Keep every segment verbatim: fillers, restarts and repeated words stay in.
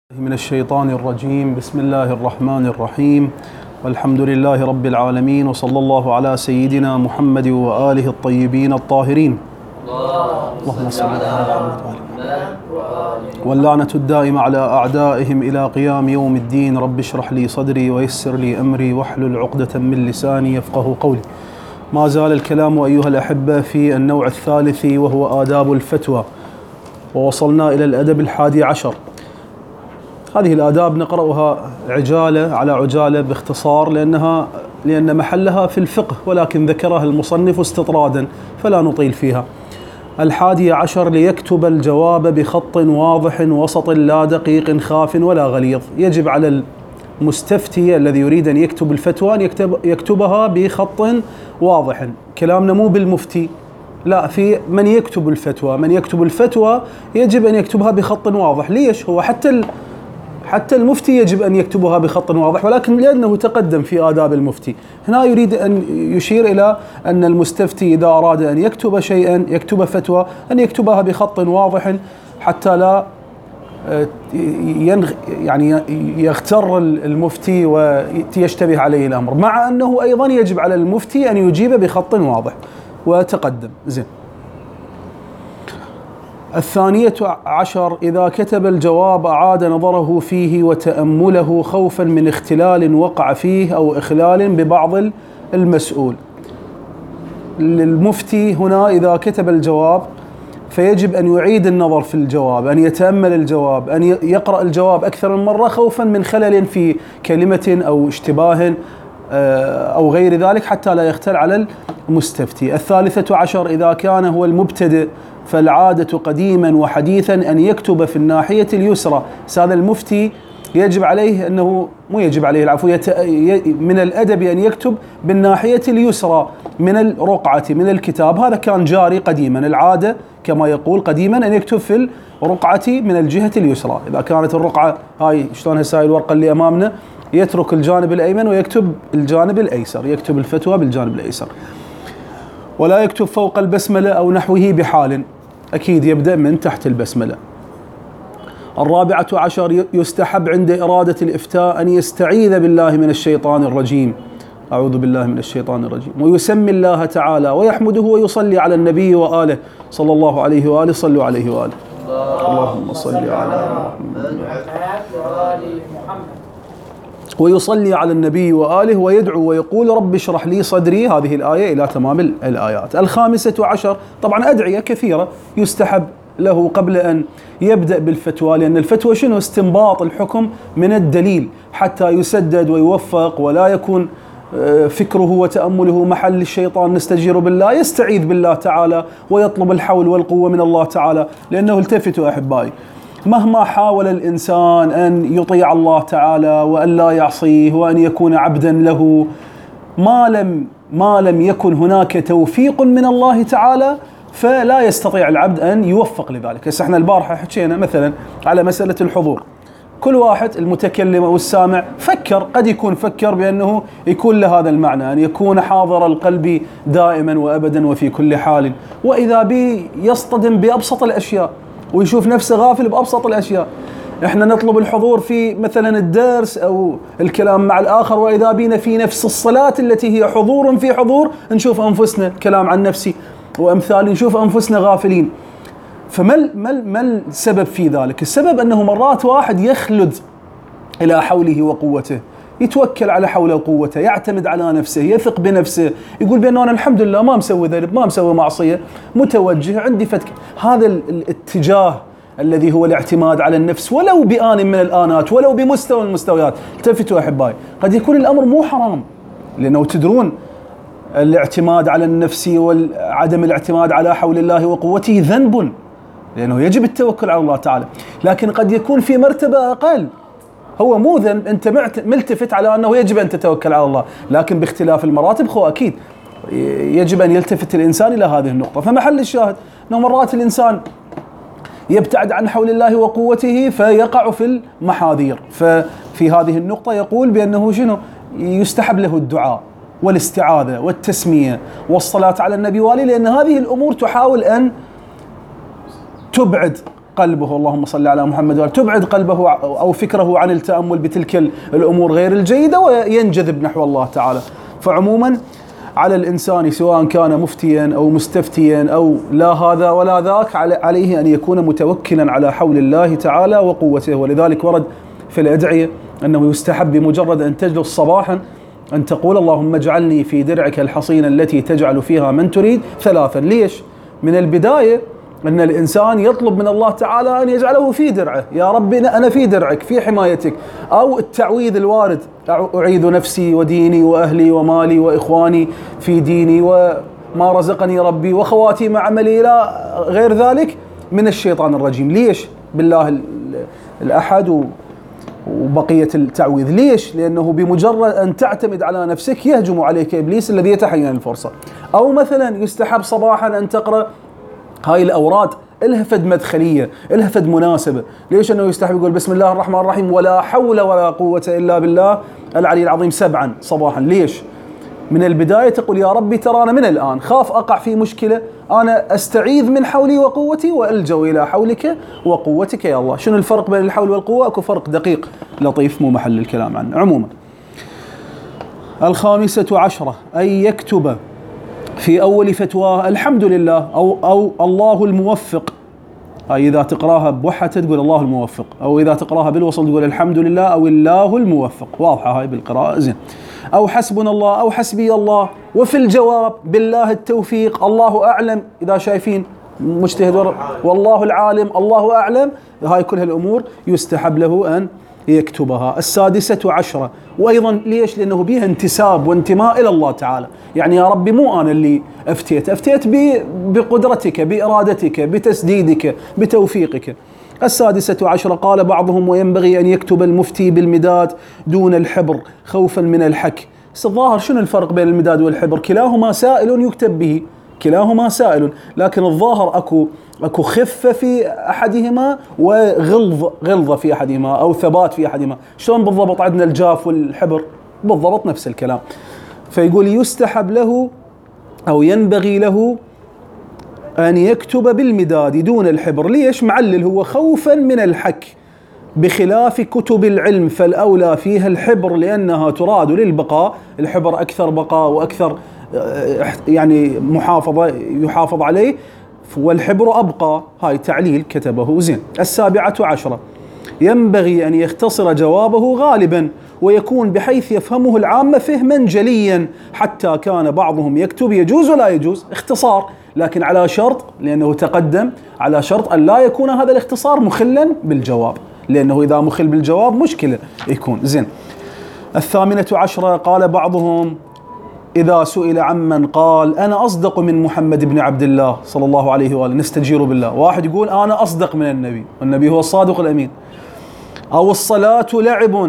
من الشيطان الرجيم. بسم الله الرحمن الرحيم، والحمد لله رب العالمين، وصلى الله على سيدنا محمد وآله الطيبين الطاهرين. اللهم صل على محمد واللعنة الدائمة على أعدائهم إلى قيام يوم الدين. رب اشرح لي صدري ويسر لي أمري واحلل عقدة من لساني يفقه قولي. ما زال الكلام أيها الأحبة في النوع الثالث وهو آداب الفتوى، ووصلنا إلى الأدب الحادي عشر. هذه الآداب نقرأها عجالة على عجالة باختصار لأنها لأن محلها في الفقه، ولكن ذكرها المصنف استطرادا فلا نطيل فيها. الحادي عشر: ليكتب الجواب بخط واضح وسط لا دقيق خاف ولا غليظ. يجب على المستفتي الذي يريد أن يكتب الفتوى أن يكتب يكتبها بخط واضح. كلامنا مو بالمفتي، لا، في من يكتب الفتوى. من يكتب الفتوى يجب أن يكتبها بخط واضح. ليش؟ هو حتى حتى المفتي يجب أن يكتبها بخط واضح، ولكن لأنه تقدم في آداب المفتي، هنا يريد أن يشير إلى أن المستفتي إذا أراد أن يكتب شيئا، يكتب فتوى، أن يكتبها بخط واضح حتى لا ينغ يعني يغتر المفتي ويشتبه عليه الأمر، مع أنه أيضا يجب على المفتي أن يجيب بخط واضح وتقدم. زين. الثانية عشر: إذا كتب الجواب أعاد نظره فيه وتأمله خوفا من اختلال وقع فيه أو إخلال ببعض المسؤول. للمفتي هنا إذا كتب الجواب فيجب أن يعيد النظر في الجواب، أن يتأمل الجواب، أن يقرأ الجواب أكثر من مرة خوفا من خلل في كلمة أو اشتباه أو غير ذلك حتى لا يختل على المستفتي. الثالثة عشر: إذا كان هو المبتدئ فالعادة قديما وحديثا أن يكتب في الناحية اليسرى. هذا المفتي يجب عليه أنه مو يجب عليه العفو من الأدب أن يكتب بالناحية اليسرى من الرقعة من الكتاب. هذا كان جاري قديما، العادة كما يقول قديما أن يكتب في الرقعة من الجهة اليسرى. إذا كانت الرقعة هاي شلون هسه الورقة اللي أمامنا، يترك الجانب الأيمن ويكتب الجانب الأيسر، يكتب الفتوى بالجانب الأيسر. ولا يكتب فوق البسملة أو نحوه بحال، أكيد يبدأ من تحت البسملة. الرابعة عشر: يستحب عند إرادة الإفتاء أن يستعيذ بالله من الشيطان الرجيم، أعوذ بالله من الشيطان الرجيم، ويسمي الله تعالى ويحمده ويصلي على النبي وآله صلى الله عليه وآله. صلوا عليه وآله. اللهم صل على محمد ويصلي على النبي وآله ويدعو ويقول رب اشرح لي صدري، هذه الآية إلى تمام الآيات. الخامسة عشر: طبعا أدعية كثيرة يستحب له قبل أن يبدأ بالفتوى، لأن الفتوى شنو؟ استنباط الحكم من الدليل حتى يسدد ويوفق ولا يكون فكره وتأمله محل الشيطان. نستجير بالله، يستعيذ بالله تعالى ويطلب الحول والقوة من الله تعالى، لأنه التفتوا أحبائي، مهما حاول الإنسان أن يطيع الله تعالى وأن لا يعصيه وأن يكون عبدا له، ما لم ما لم يكن هناك توفيق من الله تعالى فلا يستطيع العبد أن يوفق لذلك. هسه احنا البارحة حكينا مثلا على مسألة الحضور، كل واحد المتكلم أو السامع فكر، قد يكون فكر بأنه يكون له هذا المعنى، أن يكون حاضر القلب دائما وأبدا وفي كل حال، وإذا بي يصطدم بأبسط الأشياء ويشوف نفسه غافل بأبسط الأشياء. احنا نطلب الحضور في مثلا الدرس أو الكلام مع الآخر، وإذا بينا في نفس الصلاة التي هي حضور في حضور نشوف أنفسنا كلام عن نفسي وأمثال، نشوف أنفسنا غافلين. فما ما ما السبب في ذلك؟ السبب أنه مرات واحد يخلد إلى حوله وقوته، يتوكل على حوله وقوته، يعتمد على نفسه، يثق بنفسه، يقول بأنه أنا الحمد لله ما مسوي ذنب، ما مسوي معصية، متوجه، عندي فتك. هذا الاتجاه الذي هو الاعتماد على النفس ولو بآن من الآنات، ولو بمستوى من المستويات. التفتوا أحبائي، قد يكون الأمر مو حرام، لأنه تدرون الاعتماد على النفس وعدم الاعتماد على حول الله وقوته ذنب، لأنه يجب التوكل على الله تعالى، لكن قد يكون في مرتبة أقل. هو مو ذنب، أنت ملتفت على أنه يجب أن تتوكل على الله، لكن باختلاف المراتب خو أكيد يجب أن يلتفت الإنسان إلى هذه النقطة. فمحل الشاهد أنه مرات الإنسان يبتعد عن حول الله وقوته فيقع في المحاذير. ففي هذه النقطة يقول بأنه شنو؟ يستحب له الدعاء والاستعاذة والتسمية والصلاة على النبي والي، لأن هذه الأمور تحاول أن تبعد قلبه، اللهم صل على محمد وآله، تبعد قلبه أو فكره عن التأمل بتلك الأمور غير الجيدة وينجذب نحو الله تعالى. فعموما على الإنسان سواء كان مفتيا أو مستفتيا أو لا هذا ولا ذاك، عليه أن يكون متوكلا على حول الله تعالى وقوته. ولذلك ورد في الأدعية أنه يستحب بمجرد أن تجلس صباحا أن تقول اللهم اجعلني في درعك الحصين التي تجعل فيها من تريد ثلاثا. ليش؟ من البداية أن الإنسان يطلب من الله تعالى أن يجعله في درعه، يا ربي أنا في درعك في حمايتك. أو التعويذ الوارد، أعيذ نفسي وديني وأهلي ومالي وإخواني في ديني وما رزقني ربي وخواتيم عملي إلى غير ذلك من الشيطان الرجيم. ليش؟ بالله الأحد وبقية التعويذ. ليش؟ لأنه بمجرد أن تعتمد على نفسك يهجم عليك إبليس الذي يتحين الفرصة. أو مثلا يستحب صباحا أن تقرأ هاي الأوراد إلها فد مدخلية، إلها فد مناسبة. ليش أنه يستحب يقول بسم الله الرحمن الرحيم ولا حول ولا قوة إلا بالله العلي العظيم سبعا صباحا؟ ليش؟ من البداية تقول يا ربي ترى أنا من الآن خاف أقع في مشكلة، أنا أستعيذ من حولي وقوتي وألجأ إلى حولك وقوتك يا الله. شنو الفرق بين الحول والقوة؟ أكو فرق دقيق لطيف مو محل الكلام عنه. عموما الخامسة عشرة أن يكتب في أول فتواه الحمد لله أو أو الله الموفق. هاي إذا تقراها بوحة تقول الله الموفق، أو إذا تقراها بالوصل تقول الحمد لله أو الله الموفق. واضحة هاي بالقراءة زين. أو حسبنا الله أو حسبي الله. وفي الجواب بالله التوفيق، الله أعلم، إذا شايفين مجتهد والله العالم الله أعلم. هاي كل هالأمور يستحب له أن يكتبها. السادسة عشرة، وأيضا ليش؟ لأنه بها انتساب وانتماء إلى الله تعالى. يعني يا ربي مو أنا اللي أفتيت، أفتيت بقدرتك بإرادتك بتسديدك بتوفيقك. السادسة عشرة قال بعضهم وينبغي أن يكتب المفتي بالمداد دون الحبر خوفا من الحك. الظاهر شنو الفرق بين المداد والحبر؟ كلاهما سائل يكتب به، كلاهما سائل، لكن الظاهر أكو أكو خفة في أحدهما وغلظ غلظة في أحدهما أو ثبات في أحدهما. شلون بالضبط عندنا الجاف والحبر؟ بالضبط نفس الكلام. فيقول يستحب له أو ينبغي له أن يكتب بالمداد دون الحبر. ليش؟ معلل هو خوفا من الحك، بخلاف كتب العلم فالأولى فيها الحبر لأنها تراد للبقاء. الحبر أكثر بقاء وأكثر يعني محافظة يحافظ عليه، والحبر أبقى. هاي تعليل كتبه زين. السابعة عشرة ينبغي أن يختصر جوابه غالبا ويكون بحيث يفهمه العامة فهما جليا، حتى كان بعضهم يكتب يجوز ولا يجوز اختصار، لكن على شرط، لأنه تقدم على شرط أن لا يكون هذا الاختصار مخلا بالجواب، لأنه إذا مخل بالجواب مشكلة يكون زين. الثامنة عشرة قال بعضهم إذا سئل عمن قال أنا أصدق من محمد بن عبد الله صلى الله عليه وآله نستجير بالله. واحد يقول أنا أصدق من النبي والنبي هو الصادق الأمين. أو الصلاة لعب،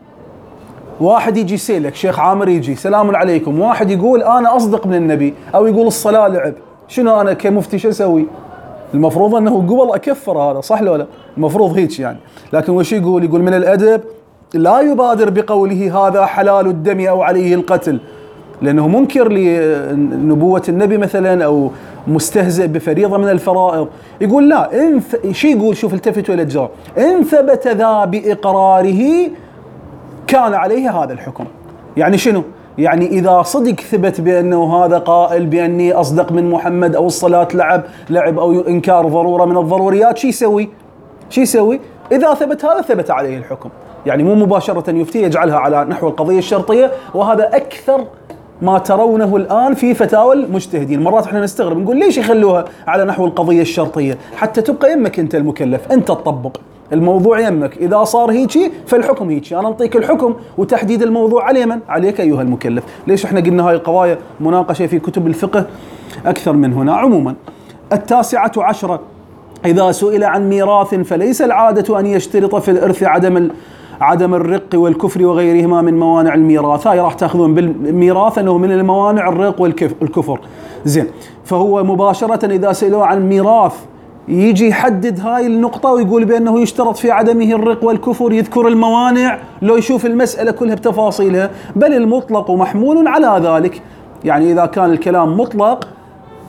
واحد يجي يسألك شيخ عامر يجي سلام عليكم، واحد يقول أنا أصدق من النبي أو يقول الصلاة لعب، شنو أنا كمفتي شو أسوي؟ المفروض أنه قبل أكفر هذا، صح ولا لا؟ المفروض هيك يعني. لكن وش يقول؟ يقول من الأدب لا يبادر بقوله هذا حلال الدم أو عليه القتل، لأنه منكر لنبوة النبي مثلا أو مستهزئ بفريضة من الفرائض. يقول لا، إن شي يقول، شوف التفتوا إلى الجواب، إن ثبت ذا بإقراره كان عليه هذا الحكم. يعني شنو؟ يعني إذا صدق ثبت بأنه هذا قائل بأني أصدق من محمد أو الصلاة لعب لعب أو إنكار ضرورة من الضروريات، شي يسوي؟ شي يسوي؟ إذا ثبت هذا ثبت عليه الحكم. يعني مو مباشرة يفتي، يجعلها على نحو القضية الشرطية، وهذا أكثر ما ترونه الآن في فتاوى المجتهدين. مرات احنا نستغرب نقول ليش يخلوها على نحو القضية الشرطية؟ حتى تبقى يمك أنت المكلف، أنت تطبق الموضوع يمك. إذا صار هيجي فالحكم هيجي، أنا أعطيك الحكم وتحديد الموضوع على من؟ عليك أيها المكلف. ليش احنا قلنا هاي القضايا مناقشة في كتب الفقه أكثر من هنا. عموما التاسعة عشرة إذا سئل عن ميراث فليس العادة أن يشترط في الإرث عدم عدم الرق والكفر وغيرهما من موانع الميراث. هاي راح تاخذون بالميراث انه من الموانع الرق والكفر زين. فهو مباشرة اذا سئلوا عن ميراث يجي يحدد هاي النقطة ويقول بانه يشترط في عدمه الرق والكفر، يذكر الموانع، لو يشوف المسألة كلها بتفاصيلها. بل المطلق محمول على ذلك، يعني اذا كان الكلام مطلق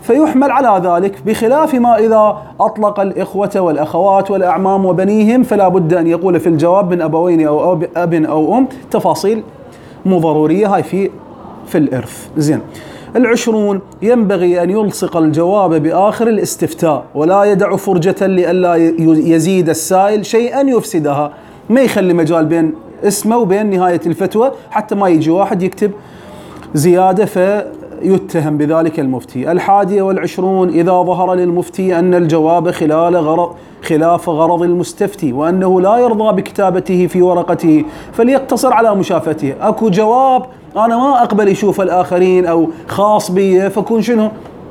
فيحمل على ذلك، بخلاف ما إذا أطلق الإخوة والأخوات والأعمام وبنيهم فلا بد أن يقول في الجواب من أبوين أو أب أو أم، تفاصيل مو ضرورية هاي في في الإرث. زين. العشرون ينبغي أن يلصق الجواب بآخر الاستفتاء ولا يدع فرجة لئلا يزيد السائل شيئا يفسدها، ما يخلي مجال بين اسمه وبين نهاية الفتوى حتى ما يجي واحد يكتب زيادة فيتهم بذلك المفتي. الحادية والعشرون إذا ظهر للمفتي أن الجواب خلال غرض خلاف غرض المستفتي وأنه لا يرضى بكتابته في ورقته فليقتصر على مشافته. أكو جواب أنا ما أقبل يشوف الآخرين أو خاص بي، فكون شنو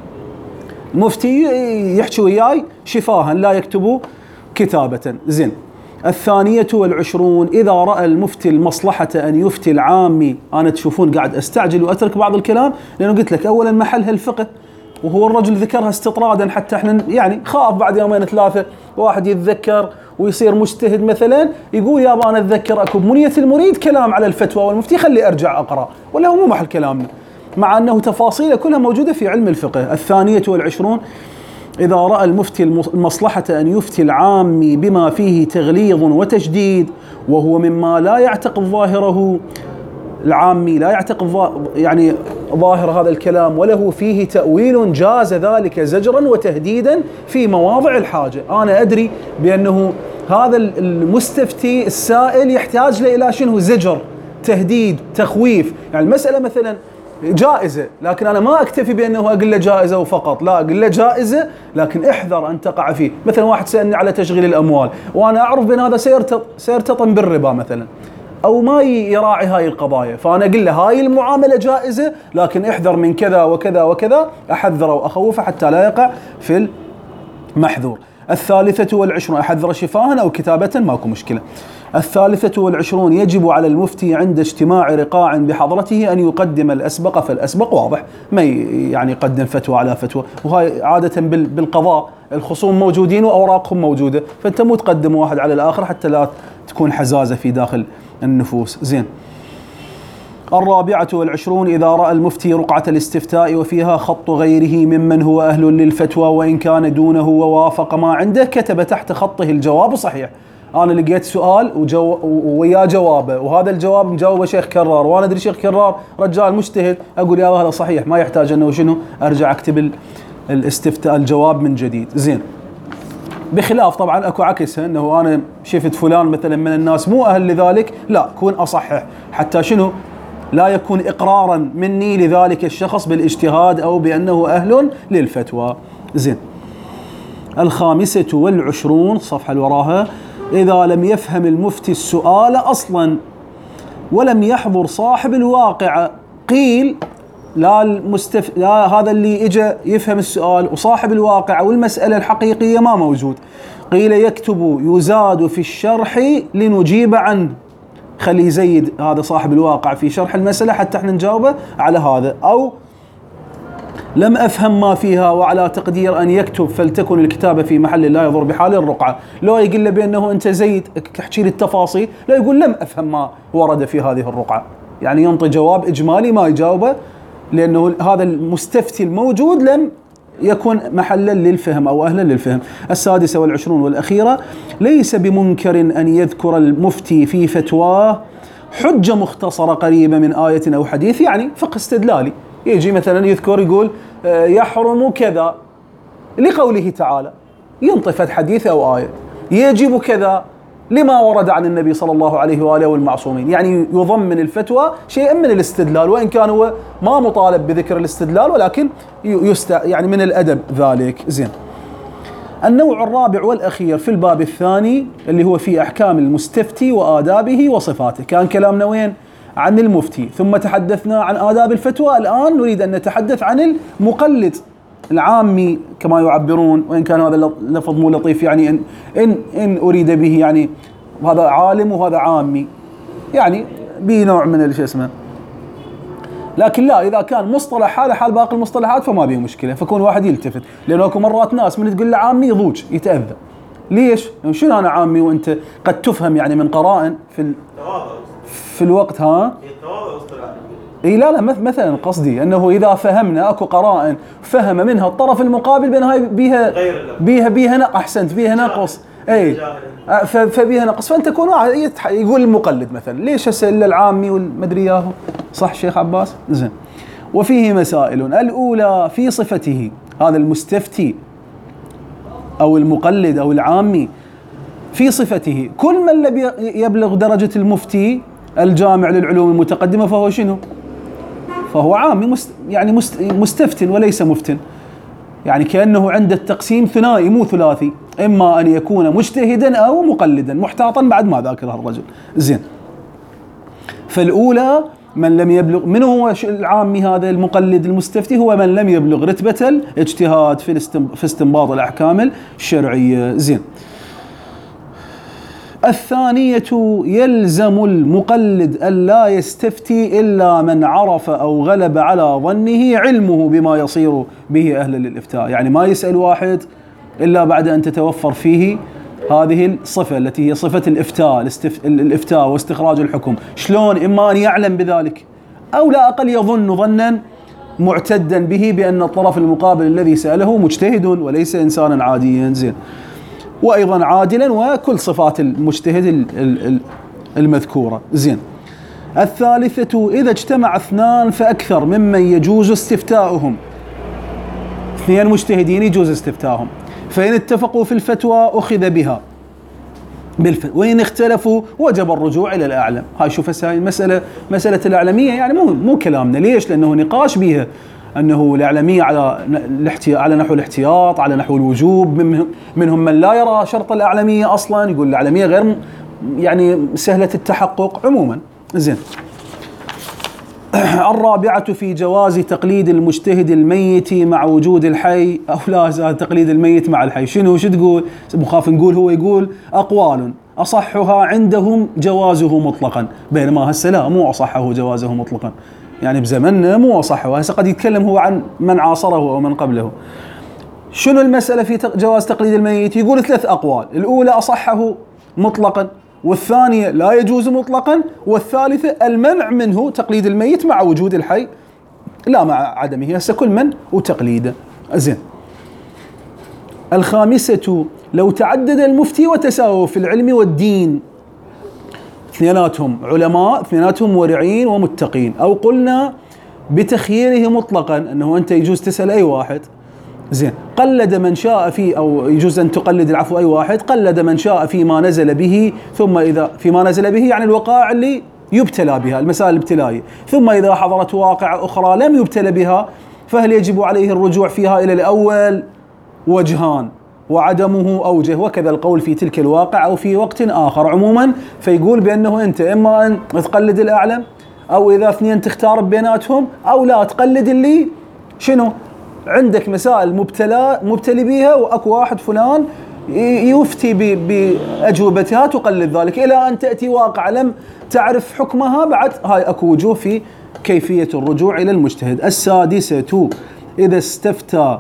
مفتي يحكي وياي شفاها لا يكتبوا كتابة. زين. الثانية والعشرون إذا رأى المفتي المصلحة أن يفتي العامي، أنا تشوفون قاعد أستعجل وأترك بعض الكلام لأنه قلت لك أولا محلها الفقه، وهو الرجل ذكرها استطرادا حتى احنا يعني خاف بعد يومين ثلاثة واحد يتذكر ويصير مجتهد مثلا يقول يابا أنا أتذكر أكو بمنية المريد كلام على الفتوى والمفتي خلي أرجع أقرأ، ولا هو مو محل كلامنا، مع أنه تفاصيله كلها موجودة في علم الفقه. الثانية والعشرون إذا رأى المفتي المصلحة أن يفتي العامي بما فيه تغليظ وتشديد وهو مما لا يعتقد ظاهره، العامي لا يعتقد يعني ظاهر هذا الكلام وله فيه تأويل جاز ذلك زجرا وتهديدا في مواضع الحاجة. أنا أدري بأنه هذا المستفتي السائل يحتاج له إلى شنو؟ زجر، تهديد، تخويف. يعني المسألة مثلا جائزة لكن أنا ما أكتفي بأنه أقول له جائزة وفقط، لا أقول له جائزة لكن احذر أن تقع فيه. مثلا واحد سألني على تشغيل الأموال وأنا أعرف بأن هذا سيرتطم بالربا مثلا أو ما يراعي هاي القضايا، فأنا أقول له هاي المعاملة جائزة لكن احذر من كذا وكذا وكذا، أحذره وأخوفه حتى لا يقع في المحذور. الثالثة والعشرون أحذر شفاها أو كتابة ماكو مشكلة. الثالثة والعشرون يجب على المفتي عند اجتماع رقاع بحضرته أن يقدم الأسبق فالأسبق، واضح ما يعني يقدم فتوى على فتوى، وهاي عادة بالقضاء الخصوم موجودين وأوراقهم موجودة، فأنت مو تقدم واحد على الآخر حتى لا تكون حزازة في داخل النفوس. زين. الرابعة والعشرون إذا رأى المفتي رقعة الاستفتاء وفيها خط غيره ممن هو أهل للفتوى وإن كان دونه ووافق ما عنده كتب تحت خطه الجواب صحيح. أنا لقيت سؤال وجو ويا جوابه وهذا الجواب مجاوبه شيخ كرار وأنا أدري شيخ كرار رجال مجتهد، أقول يا هذا صحيح ما يحتاج أنه شنو أرجع أكتب الاستفتاء الجواب من جديد. زين. بخلاف طبعا اكو عكسها انه انا شفت فلان مثلا من الناس مو اهل لذلك، لا كون اصحح حتى شنو لا يكون اقرارا مني لذلك الشخص بالاجتهاد او بانه اهل للفتوى. زين. الخامسة والعشرون الصفحة اللي وراها اذا لم يفهم المفتي السؤال اصلا ولم يحضر صاحب الواقعة قيل لا المستف... لا هذا اللي اجى يفهم السؤال وصاحب الواقع والمسألة الحقيقية ما موجود، قيل يكتب يزاد في الشرح لنجيب عنه، خلي يزيد هذا صاحب الواقع في شرح المسألة حتى احنا نجاوبه على هذا. أو لم أفهم ما فيها وعلى تقدير أن يكتب فلتكن الكتابة في محل لا يضر بحال الرقعة، لو يقول له بأنه أنت زيد تحكي لي التفاصيل، لا يقول لم أفهم ما ورد في هذه الرقعة، يعني ينطي جواب إجمالي ما يجاوبه لأنه هذا المستفتي الموجود لم يكن محلا للفهم أو أهلا للفهم. السادسة والعشرون والأخيرة ليس بمنكر أن يذكر المفتي في فتواه حجة مختصرة قريبة من آية أو حديث، يعني فقه استدلالي، يجي مثلا يذكر يقول يحرم كذا لقوله تعالى، ينطفت حديث أو آية، يجب كذا لما ورد عن النبي صلى الله عليه وآله والمعصومين، يعني يضمن الفتوى شيئا من الاستدلال وإن كان هو ما مطالب بذكر الاستدلال ولكن يست يعني من الأدب ذلك. زين. النوع الرابع والأخير في الباب الثاني اللي هو في أحكام المستفتي وآدابه وصفاته. كان كلامنا وين؟ عن المفتي، ثم تحدثنا عن آداب الفتوى، الآن نريد أن نتحدث عن المقلد العامي كما يعبرون، وإن كان هذا اللفظ مو لطيف، يعني إن, إن, إن أريد به يعني هذا عالم وهذا عامي، يعني بنوع من الشيء اسمه، لكن لا إذا كان مصطلح حاله حال باقي المصطلحات فما به مشكلة، فكون واحد يلتفت، لأنه اكو مرات ناس من تقول له عامي يضوج يتأذى. ليش؟ يعني شنو أنا عامي وأنت قد تفهم يعني من قرائن في ال... في الوقت ها؟ اي لا لا مثلا قصدي انه اذا فهمنا اكو قرائن فهم منها الطرف المقابل بان هاي بيها بيها بيها نقص، احسنت، بيها نقص، اي فبيها نقص، فانت تكون يقول المقلد مثلا ليش هسه الا العامي والمدري ياهو، صح شيخ عباس؟ زين. وفيه مسائل، الاولى في صفته، هذا المستفتي او المقلد او العامي في صفته كل من لم يبلغ درجة المفتي الجامع للعلوم المتقدمة فهو شنو؟ فهو عامي، مست يعني مست مستفتن وليس مفتن، يعني كأنه عند التقسيم ثنائي مو ثلاثي، إما أن يكون مجتهدا أو مقلدا محتاطا بعد ما ذاكر الرجل. زين. فالأولى من لم يبلغ، من هو العامي هذا المقلد المستفتي؟ هو من لم يبلغ رتبة الاجتهاد في استنباط الأحكام الشرعية. زين. الثانية يلزم المقلد ألا يستفتي إلا من عرف أو غلب على ظنه علمه بما يصير به أهلا للإفتاء، يعني ما يسأل واحد إلا بعد أن تتوفر فيه هذه الصفة التي هي صفة الإفتاء، الإفتاء واستخراج الحكم. شلون؟ إما أن يعلم بذلك أو لا أقل يظن ظنا معتدا به بأن الطرف المقابل الذي سأله مجتهد وليس إنسانا عاديا. زين. وأيضا عادلا وكل صفات المجتهد المذكورة. زين. الثالثة إذا اجتمع اثنان فأكثر ممن يجوز استفتاؤهم، اثنين مجتهدين يجوز استفتاؤهم، فإن اتفقوا في الفتوى أخذ بها بالفتوى، وإن اختلفوا وجب الرجوع إلى الأعلم. هاي شوف هاي المسألة مسألة الأعلمية يعني مو مو كلامنا، ليش؟ لأنه نقاش بها أنه الأعلمية على على نحو الاحتياط، على نحو الوجوب، منهم من لا يرى شرط الأعلمية أصلا، يقول الأعلمية غير يعني سهلة التحقق عموما. زين. الرابعة في جواز تقليد المجتهد الميت مع وجود الحي، أو لا تقليد الميت مع الحي. شنو شو تقول؟ مخاف نقول هو يقول أقوال أصحها عندهم جوازه مطلقا، بينما هسه لا، مو أصحه جوازه مطلقا، يعني بزمننا مو أصحه، هسه قد يتكلم هو عن من عاصره أو من قبله. شنو المسألة في جواز تقليد الميت؟ يقول ثلاث أقوال، الأولى أصحه مطلقا، والثانية لا يجوز مطلقا، والثالثة المنع منه تقليد الميت مع وجود الحي لا مع عدمه، هسه كل من وتقليده. زين. الخامسة لو تعدد المفتي وتساووا في العلم والدين، اثنيناتهم علماء، اثنيناتهم ورعين ومتقين، أو قلنا بتخييره مطلقا أنه أنت يجوز تسأل أي واحد. زين. قلد من شاء فيه، أو يجوز أن تقلد العفو أي واحد، قلد من شاء فيما نزل به، ثم إذا فيما نزل به يعني الوقائع اللي يبتلى بها، المسائل الابتلائية، ثم إذا حضرت واقعة أخرى لم يبتلى بها فهل يجب عليه الرجوع فيها إلى الأول؟ وجهان، وعدمه أوجه، وكذا القول في تلك الواقع أو في وقت آخر. عموما فيقول بأنه أنت إما أن تقلد الأعلم، أو إذا اثنين تختار بيناتهم، أو لا تقلد اللي شنو عندك مسائل مبتلى مبتلي بها وأكو واحد فلان يفتي بأجوبتها تقلد ذلك، إلى أن تأتي واقع لم تعرف حكمها بعد، هاي أكو وجوه في كيفية الرجوع إلى المجتهد. السادسة إذا استفتى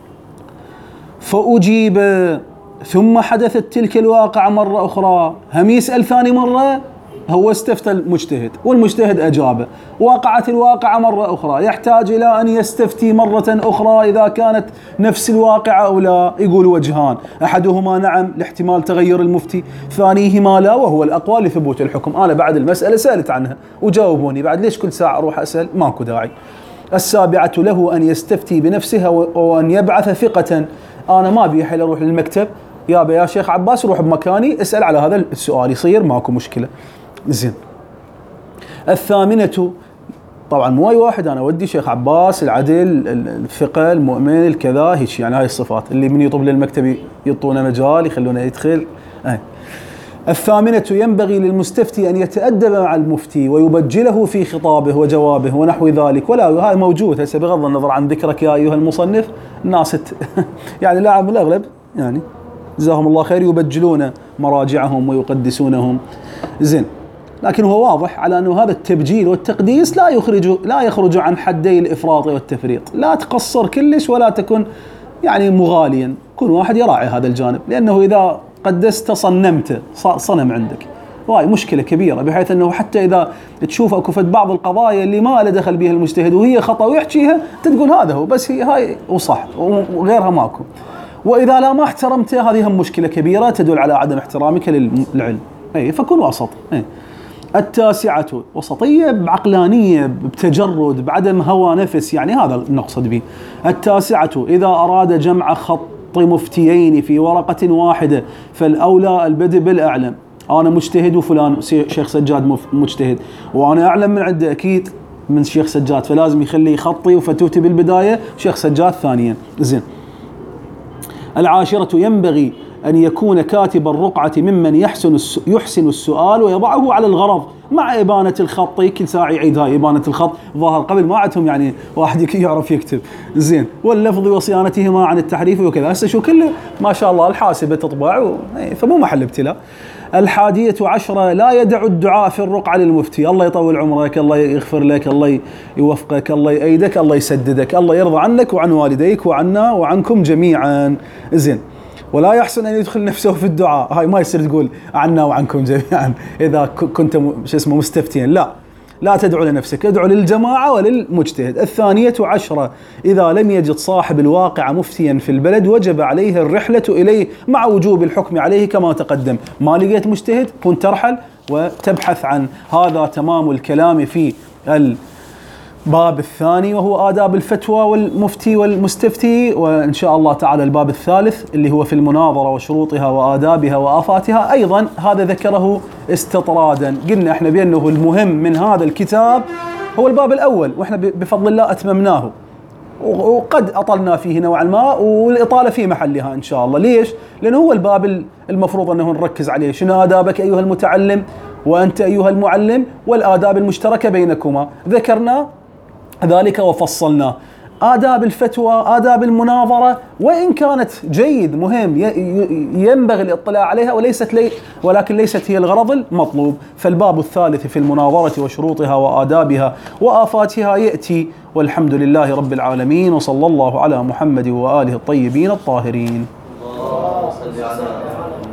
فأجيب ثم حدثت تلك الواقعة مرة أخرى، هم يسأل ثاني مرة، هو استفتى المجتهد والمجتهد أجابه، وقعت الواقعة مرة أخرى، يحتاج إلى أن يستفتي مرة أخرى إذا كانت نفس الواقعة أو لا. يقول وجهان، أحدهما نعم لاحتمال تغير المفتي، ثانيهما لا وهو الأقوى لثبوت الحكم. أنا بعد المسألة سألت عنها وجاوبوني، بعد ليش كل ساعة أروح أسأل؟ ماكو داعي. السابعة له أن يستفتي بنفسه وأن يبعث ثقة. أنا ما بي حيل أروح للمكتب، يابا يا شيخ عباس روح بمكاني اسأل على هذا السؤال، يصير ماكو مشكلة. زين. الثامنة طبعا مو أي واحد، أنا ودي شيخ عباس العدل الثقة المؤمن الكذا هيك، يعني هاي الصفات اللي من يطب للمكتب يعطونا مجال يخلونا يدخل. أي. الثامنة ينبغي للمستفتي أن يتأدب مع المفتي ويبجله في خطابه وجوابه ونحو ذلك، ولا هاي موجود هسه بغض النظر عن ذكرك يا أيها المصنف، الناس يعني لا عم الأغلب يعني جزاهم الله خير يبجلون مراجعهم ويقدسونهم. زين. لكن هو واضح على أنه هذا التبجيل والتقديس لا يخرج لا يخرج عن حدي الإفراط والتفريط، لا تقصر كلش ولا تكن يعني مغاليا، كل واحد يراعي هذا الجانب، لأنه إذا قدست صنمت صنم عندك، هاي مشكلة كبيرة، بحيث أنه حتى إذا تشوف أكو فد بعض القضايا اللي ما له دخل بها المجتهد وهي خطأ ويحكيها، تقول هذا هو، بس هي هاي وصح وغيرها ماكو. وإذا لا ما احترمته هذه هم مشكلة كبيرة تدل على عدم احترامك للعلم. أي فكن وسط. أي. التاسعة وسطية بعقلانية، بتجرد، بعدم هوى نفس، يعني هذا نقصد به. التاسعة إذا أراد جمع خط مفتيين في ورقة واحدة فالأولى البدء بالأعلم. أنا مجتهد وفلان شيخ سجاد مجتهد، وأنا أعلم من عنده أكيد من شيخ سجاد، فلازم يخلي خطي وفتوتي بالبداية، شيخ سجاد ثانيا. زين. العاشرة ينبغي أن يكون كاتب الرقعة ممن يحسن يحسن السؤال ويضعه على الغرض مع إبانة الخط. كل ساعة يعيد هاي إبانة الخط، ظهر قبل ما عندهم يعني واحد يعرف يكتب. زين. واللفظ وصيانتهما عن التحريف وكذا. هسه شو كله ما شاء الله الحاسبة تطبع و... فمو محل ابتلاء. الحادية عشرة لا يدع الدعاء في الرقعة للمفتي. الله يطول عمرك، الله يغفر لك، الله يوفقك، الله يأيدك، الله يسددك، الله يرضى عنك وعن والديك وعنا وعنكم جميعا. زين. ولا يحسن أن يدخل نفسه في الدعاء. هاي ما يصير تقول عنا وعنكم جميعا إذا كنت شو اسمه مستفتيا، لا لا تدعو لنفسك، ادعو للجماعة وللمجتهد. الثانية عشرة إذا لم يجد صاحب الواقع مفتيا في البلد وجب عليه الرحلة إليه مع وجوب الحكم عليه كما تقدم. ما لقيت مجتهد كن ترحل وتبحث عن. هذا تمام الكلام في الباب الثاني وهو آداب الفتوى والمفتي والمستفتي. وإن شاء الله تعالى الباب الثالث اللي هو في المناظرة وشروطها وآدابها وآفاتها أيضا هذا ذكره استطرادا. قلنا احنا بأنه المهم من هذا الكتاب هو الباب الأول، وإحنا بفضل الله أتممناه، وقد أطلنا فيه نوعا ما، والإطالة في محلها إن شاء الله. ليش؟ لأنه هو الباب المفروض أنه نركز عليه. شنو آدابك أيها المتعلم وأنت أيها المعلم، والآداب المشتركة بينكما، ذكرنا ذلك وفصلنا. آداب الفتوى، آداب المناظرة، وإن كانت جيد مهم ينبغي الاطلاع عليها، وليست لي ولكن ليست هي الغرض المطلوب. فالباب الثالث في المناظرة وشروطها وآدابها وآفاتها يأتي. والحمد لله رب العالمين، وصلى الله على محمد وآله الطيبين الطاهرين.